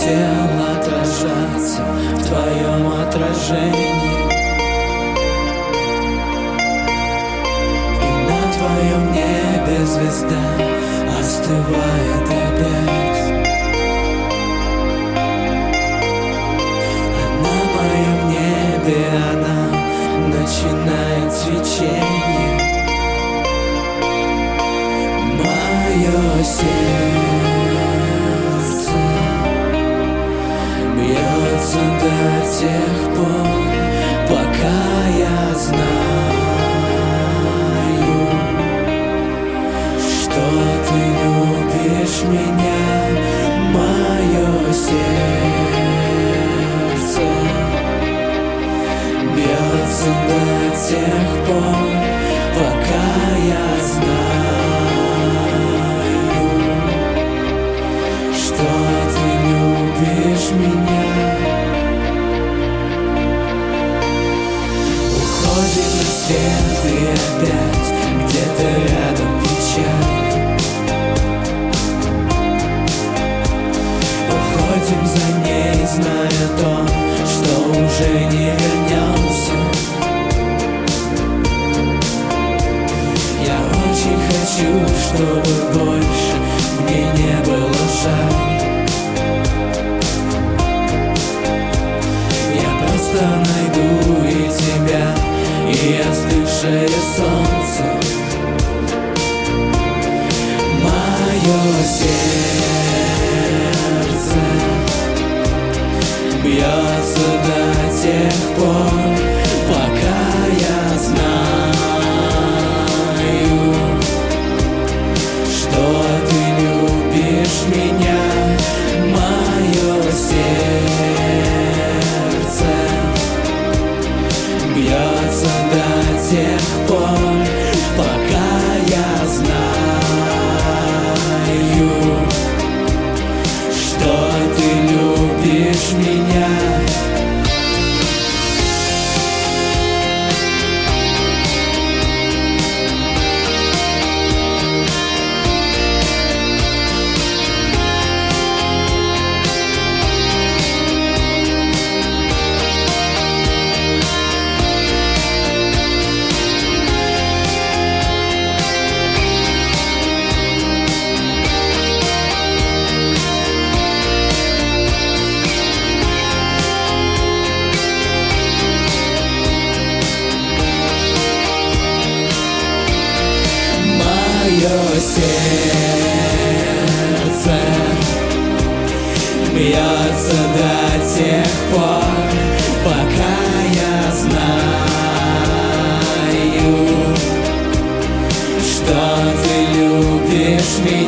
хотел отражаться в твоем отражении, и на твоем небе звезда остывает опять, а на моем небе она начинает свечение. Мое сердце бьется до тех пор, пока я знаю, что ты любишь меня. Мое сердце бьется до тех пор, пока я знаю, что ты любишь меня. Уходим на свет и опять где-то рядом печаль. Уходим за ней, зная то, что уже не вернемся. Я очень хочу, чтобы больше мне не было жаль. Я просто найду и тебя, и остывшее солнце. Мое сердце бьется до тех пор, пока я знаю, что ты любишь меня. Мое сердце бьется до тех пор, пока я знаю, что ты любишь меня. Мое сердце бьется до тех пор, пока я знаю, что ты любишь меня.